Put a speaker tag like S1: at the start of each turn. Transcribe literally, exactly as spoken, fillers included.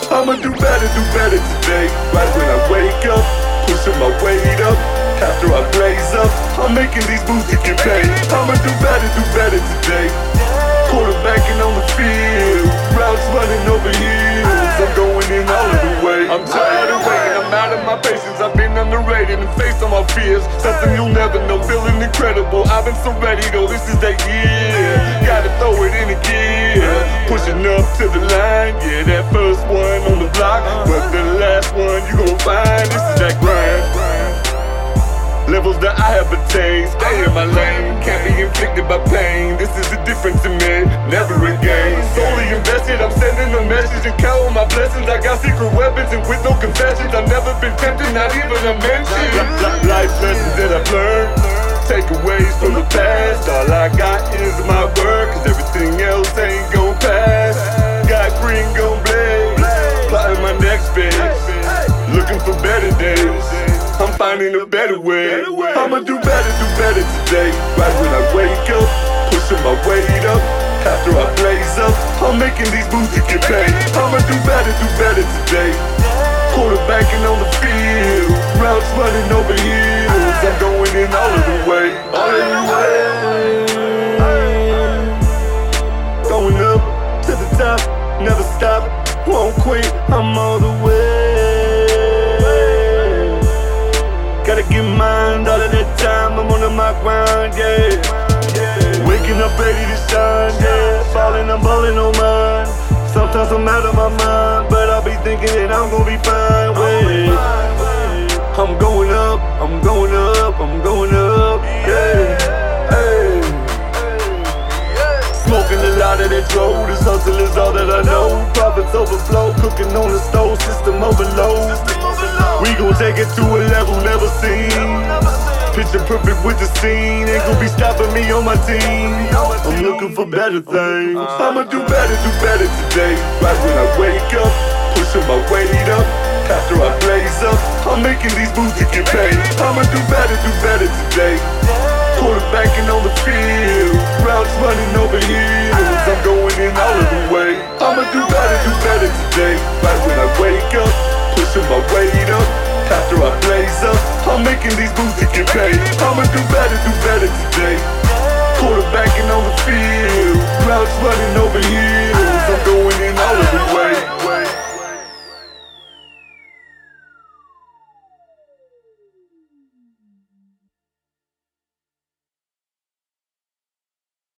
S1: I'ma do better, do better today. Right when I wake up, pushing my weight up. After I blaze up, I'm making these moves to get paid. I'ma do better, do better today. Quarterbacking on the field, routes running over hills. I'm going in all of the way. I'm tired of waiting, I'm out of my patience. I've been underrated and faced all my fears. Something you'll never know, feeling incredible. I've been so ready though, this is that year. Gotta throw it in the gear. Pushing up to the line, yeah, that first one on the block. But the last one you gon' find, this is that grind. Levels that I have attained, stay in my lane. Can't be inflicted by pain, this is the difference in me, never again. Solely invested, I'm sending a message and count on my blessings. I got secret weapons and with no confessions, I've never been tempted, not even a mention. Life lessons that I've learned, takeaways from the past. All I got is my word, cause everything else ain't gon' pass. Got green gon' blaze, plotting my next phase, looking for better days. I'm finding a better way. I'ma do better, do better today. Right when I wake up, pushing my weight up. After I blaze up, I'm making these moves to get paid. I'ma do better, do better today. Quarterbacking on the field, routes running over hills. I'm going in all of the way, all of the way. Going up to the top, never stop, won't quit. I'm all the way. Gotta get mine all of that time, I'm on my grind, yeah, yeah. Waking up ready to shine, yeah. Falling, I'm balling on mine. Sometimes I'm out of my mind, but I'll be thinking that I'm gonna be fine, wait. I'm going up, I'm going up, I'm going up, yeah, hey. Smoking a lot of that dro, this hustle is all that I know. Profits overflow, cooking on the stove, system overload. We gon' take it to a level never seen. Picture perfect with the scene, ain't gon' be stopping me on my team. I'm looking for better things. I'ma do better, do better today. Right when I wake up, pushing my weight up. After I blaze up, I'm making these moves to get paid. I'ma do better, do better today. Quarterbacking on the field, routes running over hills. I'm going in all of the way. I'ma do better, do better.